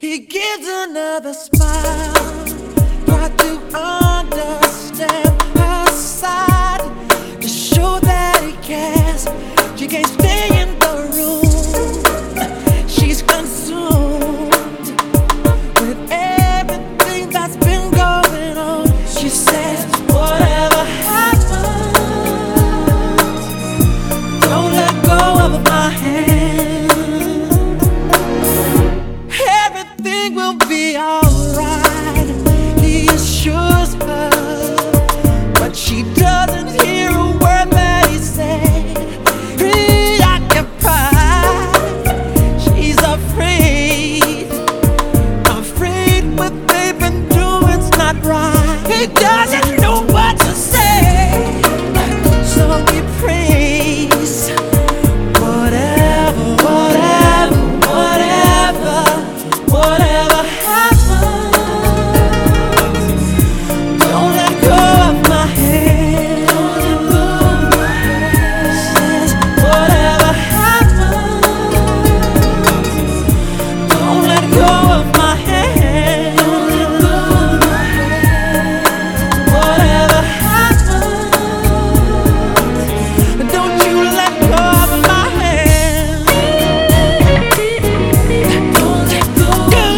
He gives another smile. Try to understand her side, to show that he cares. She can't stay in the room. She's consumed with everything that's been going on. She says, whatever happens, don't let go of my hand. Everything will be alright, he assures her, but she doesn't hear a word that he said. Preoccupied, she's afraid what they've been doing's not right. He doesn't know what to say, so he prays. Whatever happens, don't let go of my hand. Says, whatever happens, don't let go of my hand. Whatever happens, don't you let go of my hand. Don't let go.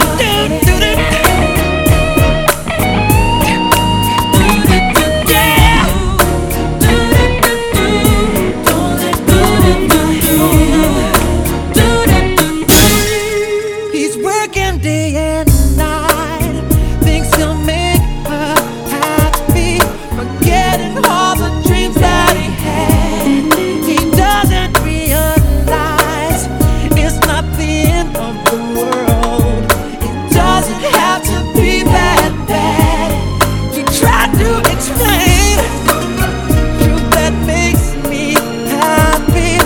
He's working day and night, thinks he'll make her happy, forgetting all the dreams that he had. He doesn't realize it's not the end of the world. It doesn't have to be that bad. He tried to explain truth that makes me happy.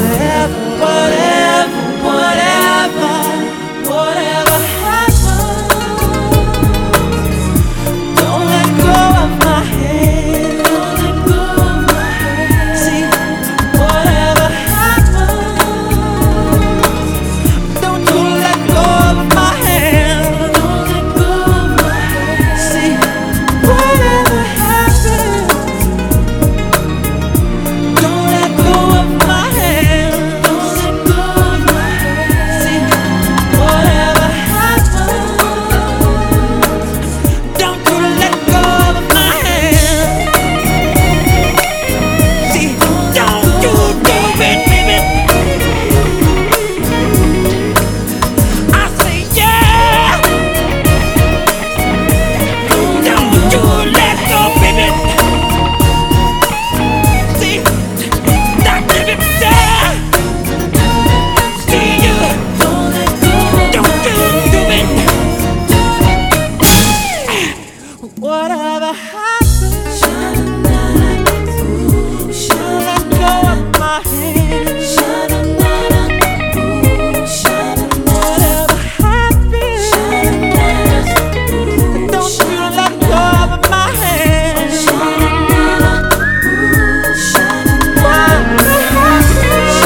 Whatever happens, don't let go of my hand. See, whatever happens, don't you let go of my hand. See, whatever happens, don't let go of my hand. See, whatever happens, don't you let go of my hand. See, don't you do it, baby. I say yeah. Don't you let go, baby. See, stop living there. See you. Don't you do it. Whatever happens, let go of my hand. Whatever happens, don't you let go of my hand. Whatever happens,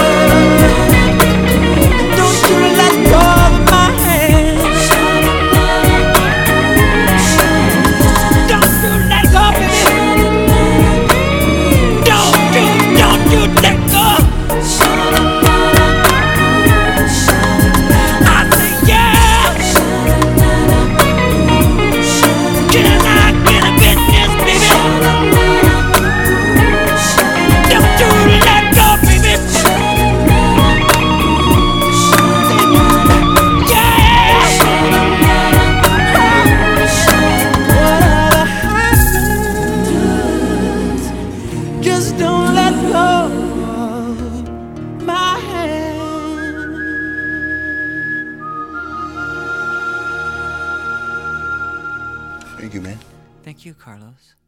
don't you let go of my hand. Don't you let go, baby. Don't you let go. I say yeah. Can I get a business, baby? Don't you let go, baby. Yeah. Whatever happens, just don't let go of my hand. Thank you, man. Thank you, Carlos.